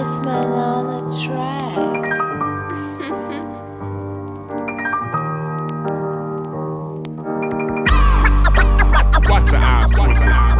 Iceman on a track. Watch your eyes, watch your eyes.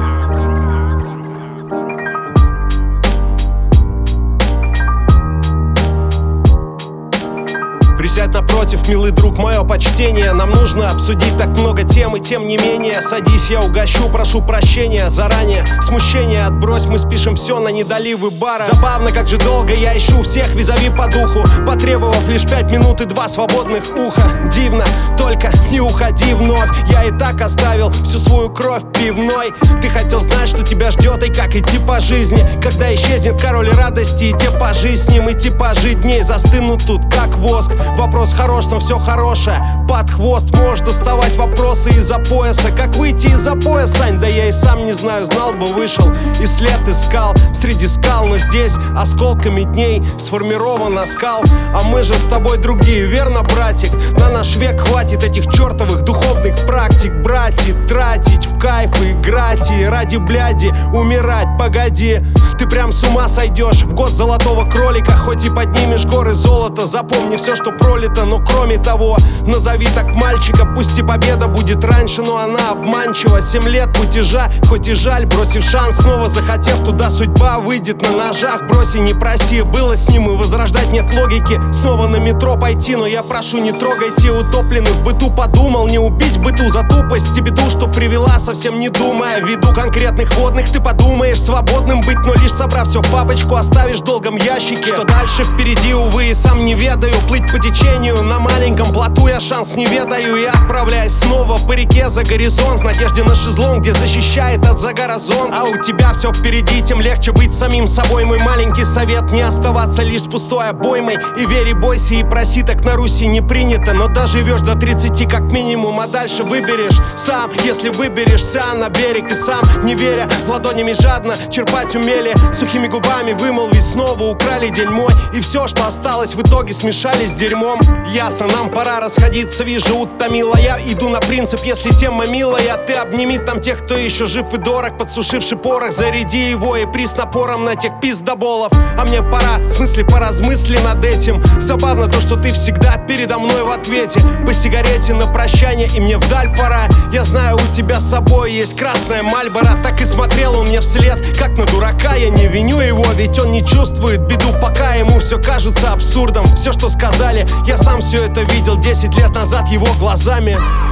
Присядь напротив, милый друг, мое почтение. Нам нужно обсудить так много тем, и тем не менее. Садись, я угощу, прошу прощения заранее. Смущение отбрось, мы спишем все на недоливы бара. Забавно, как же долго я ищу всех визави по духу, потребовав лишь 5 минут и 2 свободных уха. Дивно, только не уходи вновь. Я и так оставил всю свою кровь пивной. Ты хотел знать, что тебя ждет и как идти по жизни, когда исчезнет король радости, и типажи с ним, и типажи дней застынут тут как воск. Вопрос хорош, но все хорошее под хвост. Можешь доставать вопросы из-за пояса. Как выйти из-за пояса, Сань? Да я и сам не знаю, знал бы, вышел и след искал среди скал. Но здесь осколками дней сформирована скал. А мы же с тобой другие, верно, братик? На наш век хватит этих чертовых духовных практик. Братья, тратить в кайф и играть, и ради бляди умирать, погоди. Ты прям с ума сойдешь в год золотого кролика. Хоть и поднимешь горы золота, запомни все, что пролито. Но кроме того, назови так мальчика. Пусть и победа будет раньше, но она обманчива. 7 лет кутежа, хоть и жаль, бросив шанс, снова захотев туда, судьба выйдет на ножах. Брось и не проси, было с ним и возрождать нет логики. Снова на метро пойти, но я прошу, не трогайте утопленных в быту. Подумал, не убить быту за тупость и беду, что привела, совсем не думая. Ввиду конкретных водных ты подумаешь свободным быть, но лишь собрав все в папочку, оставишь в долгом ящике. Что дальше впереди, увы, и сам не ведаю. Плыть по течению на маленьком плоту я шанс не ведаю. И отправляюсь снова по реке за горизонт, в надежде на шезлонг, где защищает от загара зонт. А у тебя все впереди, тем легче быть самим собой. Мой маленький совет: не оставаться лишь с пустой обоймой. И верь, и бойся, и проси, так на Руси не принято. Но доживешь до 30 как минимум, а дальше выберешь сам. Если выберешься на берег и сам, не веря, ладонями жадно черпать умели, сухими губами вымолвить снова: украли день мой. И все, что осталось, в итоге смешали с дерьмом. Ясно, нам пора расходиться, вижу, утомила. Я иду на принцип, если тема милая, ты обними там тех, кто еще жив и дорог. Подсушивший порох, заряди его и приз напором на тех пиздоболов. А мне пора, в смысле поразмысли над этим. Забавно то, что ты всегда передо мной в ответе. По сигарете на прощание, и мне вдаль пора. Я знаю, у тебя с собой есть красная Мальборо. Так и смотрел он мне вслед, как на дурака. Я не виню его, ведь он не чувствует беду, пока ему все кажется абсурдом. Все, что сказали, я сам все это видел 10 лет назад его глазами.